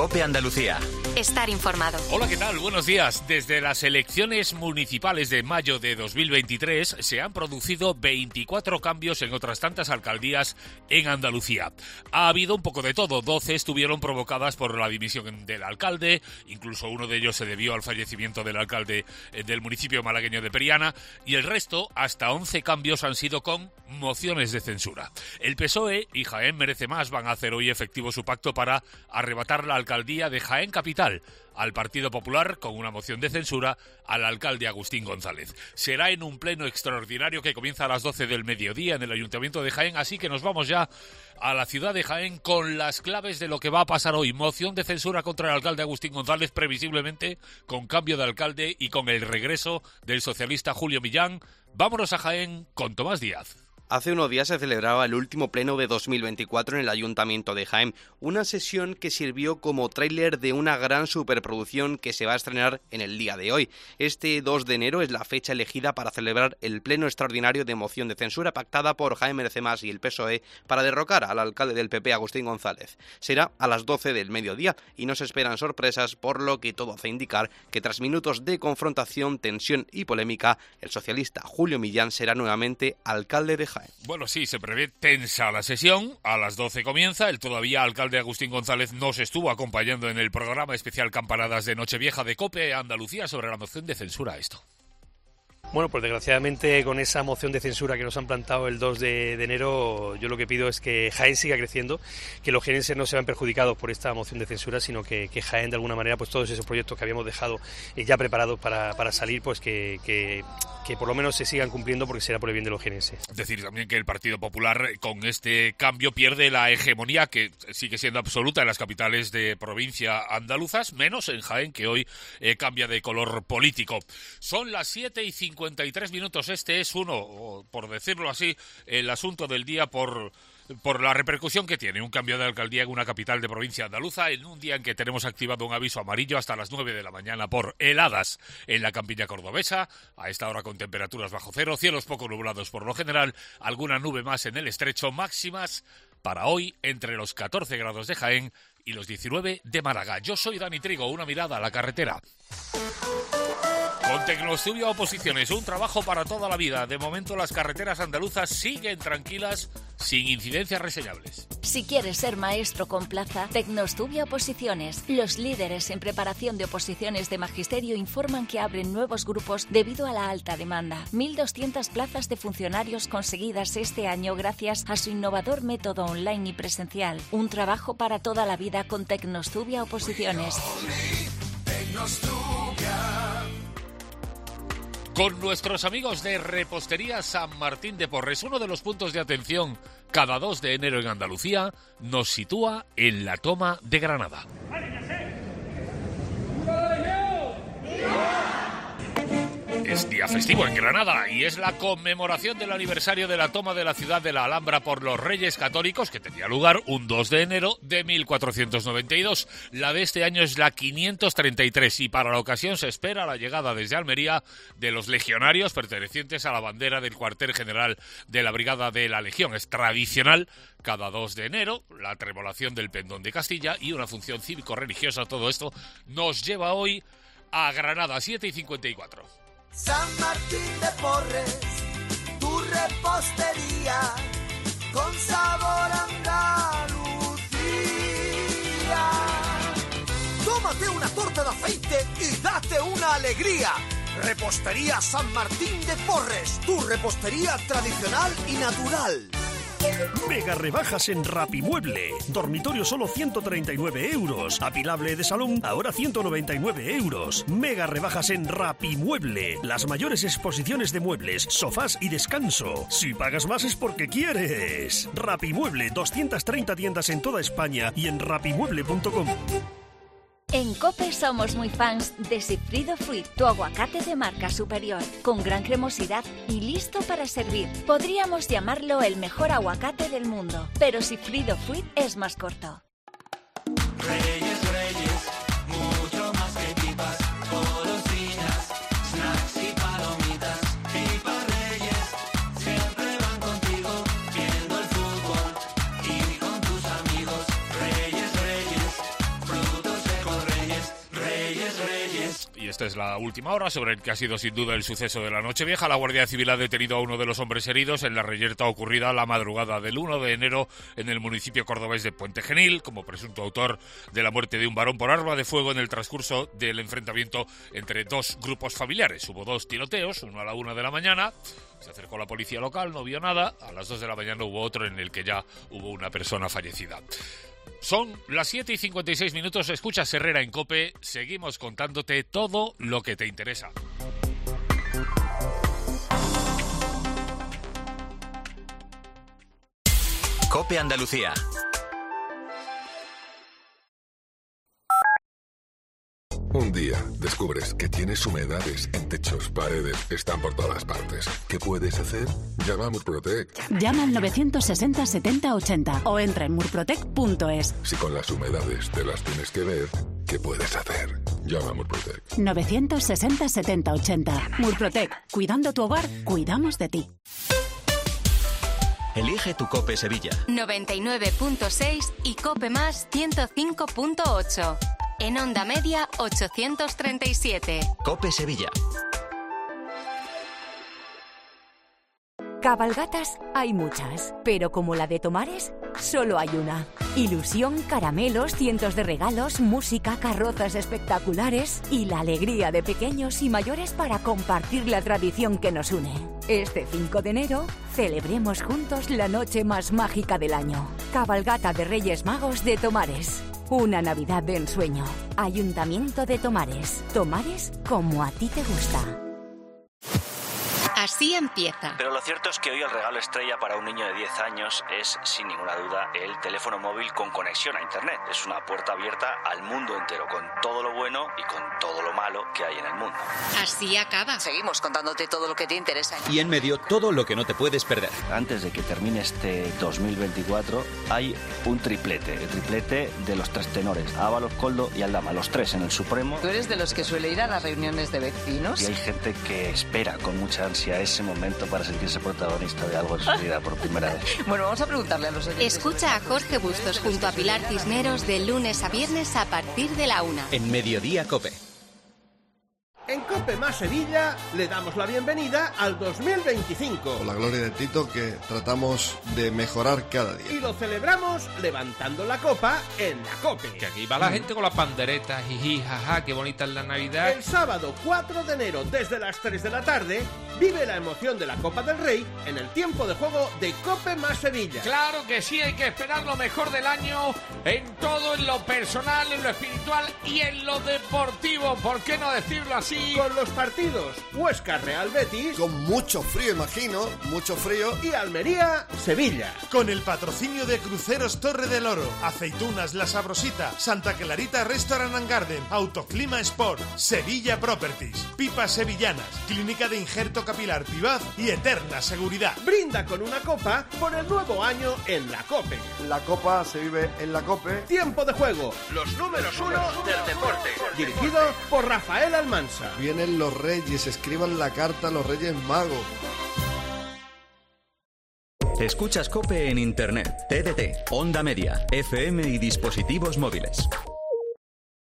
COPE Andalucía. Estar informado. Hola, ¿qué tal? Buenos días. Desde las elecciones municipales de mayo de 2023 se han producido 24 cambios en otras tantas alcaldías en Andalucía. Ha habido un poco de todo. 12 estuvieron provocadas por la dimisión del alcalde, incluso uno de ellos se debió al fallecimiento del alcalde del municipio malagueño de Periana, y el resto, hasta 11 cambios, han sido con mociones de censura. El PSOE y Jaén Merece Más van a hacer hoy efectivo su pacto para arrebatar la alcaldía de Jaén Capital al Partido Popular con una moción de censura al alcalde Agustín González. Será en un pleno extraordinario que comienza a las 12 del mediodía en el Ayuntamiento de Jaén, así que nos vamos ya a la ciudad de Jaén con las claves de lo que va a pasar hoy. Moción de censura contra el alcalde Agustín González, previsiblemente con cambio de alcalde y con el regreso del socialista Julio Millán. Vámonos a Jaén con Tomás Díaz. Hace unos días se celebraba el último pleno de 2024 en el Ayuntamiento de Jaén, una sesión que sirvió como tráiler de una gran superproducción que se va a estrenar en el día de hoy. Este 2 de enero es la fecha elegida para celebrar el pleno extraordinario de moción de censura pactada por Jaén Merece Más y el PSOE para derrocar al alcalde del PP, Agustín González. Será a las 12 del mediodía y no se esperan sorpresas, por lo que todo hace indicar que tras minutos de confrontación, tensión y polémica, el socialista Julio Millán será nuevamente alcalde de Jaén. Bueno, sí, se prevé tensa la sesión. A las 12 comienza. El todavía alcalde Agustín González nos estuvo acompañando en el programa especial Campanadas de Nochevieja de COPE Andalucía sobre la moción de censura. Esto. Bueno, pues desgraciadamente con esa moción de censura que nos han plantado el 2 de enero, yo lo que pido es que Jaén siga creciendo, que los jienenses no se vean perjudicados por esta moción de censura, sino que Jaén de alguna manera, pues todos esos proyectos que habíamos dejado ya preparados para salir, pues que por lo menos se sigan cumpliendo, porque será por el bien de los jienenses. Es decir, también que el Partido Popular con este cambio pierde la hegemonía que sigue siendo absoluta en las capitales de provincia andaluzas, menos en Jaén, que hoy cambia de color político. Son las 7:53. Este es uno, por decirlo así, el asunto del día por la repercusión que tiene un cambio de alcaldía en una capital de provincia andaluza en un día en que tenemos activado un aviso amarillo hasta las 9 de la mañana por heladas en la campiña cordobesa, a esta hora con temperaturas bajo cero, cielos poco nublados por lo general, alguna nube más en el estrecho, máximas para hoy entre los 14 grados de Jaén y los 19 de Málaga. Yo soy Dani Trigo, una mirada a la carretera. Con Tecnostudio Oposiciones, un trabajo para toda la vida. De momento las carreteras andaluzas siguen tranquilas, sin incidencias reseñables. Si quieres ser maestro con plaza, Tecnostudio Oposiciones. Los líderes en preparación de oposiciones de magisterio informan que abren nuevos grupos debido a la alta demanda. 1.200 plazas de funcionarios conseguidas este año gracias a su innovador método online y presencial. Un trabajo para toda la vida con Tecnostudio Oposiciones. Con nuestros amigos de Repostería San Martín de Porres, uno de los puntos de atención cada 2 de enero en Andalucía, nos sitúa en la Toma de Granada. Es día festivo en Granada y es la conmemoración del aniversario de la toma de la ciudad de la Alhambra por los Reyes Católicos, que tenía lugar un 2 de enero de 1492. La de este año es la 533 y para la ocasión se espera la llegada desde Almería de los legionarios pertenecientes a la bandera del cuartel general de la Brigada de la Legión. Es tradicional cada 2 de enero la tremolación del pendón de Castilla y una función cívico-religiosa. Todo esto nos lleva hoy a Granada, 7:54. San Martín de Porres, tu repostería, con sabor a Andalucía. Tómate una torta de aceite y date una alegría. Repostería San Martín de Porres, tu repostería tradicional y natural. Mega rebajas en Rapimueble. Dormitorio solo 139 euros. Apilable de salón ahora 199 euros. Mega rebajas en Rapimueble. Las mayores exposiciones de muebles, sofás y descanso. Si pagas más es porque quieres. Rapimueble, 230 tiendas en toda España y en rapimueble.com. En COPE somos muy fans de Sigfrido Fruit, tu aguacate de marca superior, con gran cremosidad y listo para servir. Podríamos llamarlo el mejor aguacate del mundo, pero Sigfrido Fruit es más corto. Reyes, Reyes, mucho más que pipas, golosinas, snacks y palomitas. Pipas Reyes, siempre van contigo, viendo el fútbol y con tus amigos. Reyes, Reyes, frutos Esta es la última hora sobre el que ha sido sin duda el suceso de la Nochevieja. La Guardia Civil ha detenido a uno de los hombres heridos en la reyerta ocurrida la madrugada del 1 de enero en el municipio cordobés de Puente Genil, como presunto autor de la muerte de un varón por arma de fuego en el transcurso del enfrentamiento entre dos grupos familiares. Hubo 2 tiroteos, uno a la 1 de la mañana. Se acercó la policía local, no vio nada. A las 2 de la mañana hubo otro en el que ya hubo una persona fallecida. Son las 7:56. Escuchas Herrera en COPE. Seguimos contándote todo lo que te interesa. COPE Andalucía. Un día descubres que tienes humedades en techos, paredes, están por todas partes. ¿Qué puedes hacer? Llama a Murprotec. Llama al 960 70 80 o entra en murprotec.es. Si con las humedades te las tienes que ver, ¿qué puedes hacer? Llama a Murprotec. 960 70 80. Murprotec. Cuidando tu hogar, cuidamos de ti. Elige tu COPE Sevilla. 99.6 y COPE Más 105.8. En onda media 837. COPE Sevilla. Cabalgatas hay muchas, pero como la de Tomares, solo hay una. Ilusión, caramelos, cientos de regalos, música, carrozas espectaculares y la alegría de pequeños y mayores para compartir la tradición que nos une. Este 5 de enero, celebremos juntos la noche más mágica del año. Cabalgata de Reyes Magos de Tomares. Una Navidad de ensueño. Ayuntamiento de Tomares. Tomares como a ti te gusta. Así empieza. Pero lo cierto es que hoy el regalo estrella para un niño de 10 años es, sin ninguna duda, el teléfono móvil con conexión a Internet. Es una puerta abierta al mundo entero, con todo lo bueno y con todo lo malo que hay en el mundo. Así acaba. Seguimos contándote todo lo que te interesa. Y en medio, todo lo que no te puedes perder. Antes de que termine este 2024, hay un triplete. El triplete de los 3 tenores, Ábalos, Koldo y Aldama. Los 3 en el Supremo. ¿Tú eres de los que suele ir a las reuniones de vecinos? Y hay gente que espera con mucha ansia ese momento para sentirse protagonista de algo en su vida por primera vez. Bueno, vamos a preguntarle a los oyentes. Escucha a Jorge Bustos junto a Pilar Cisneros de lunes a viernes a partir de la 1. En Mediodía COPE. En COPE Más Sevilla le damos la bienvenida al 2025. Con la gloria de Tito, que tratamos de mejorar cada día. Y lo celebramos levantando la copa en la COPE. Que aquí va la gente con las panderetas, jiji, jaja, qué bonita es la Navidad. El sábado 4 de enero, desde las 3 de la tarde, vive la emoción de la Copa del Rey en el tiempo de juego de COPE Más Sevilla. Claro que sí, hay que esperar lo mejor del año en todo, en lo personal, en lo espiritual y en lo deportivo. ¿Por qué no decirlo así? Con los partidos Huesca Real Betis, con mucho frío, imagino, mucho frío, y Almería Sevilla. Con el patrocinio de Cruceros Torre del Oro, Aceitunas La Sabrosita, Santa Clarita Restaurant and Garden, Autoclima Sport, Sevilla Properties, Pipas Sevillanas, Clínica de Injerto Capilar Pivaz y Eterna Seguridad. Brinda con una copa por el nuevo año en la COPE. La copa se vive en la COPE. Tiempo de juego, los números 1 del deporte. Dirigido por Rafael Almansa. Vienen los Reyes, escriban la carta a los Reyes Magos. Escuchas COPE en Internet, TDT, Onda Media, FM y dispositivos móviles.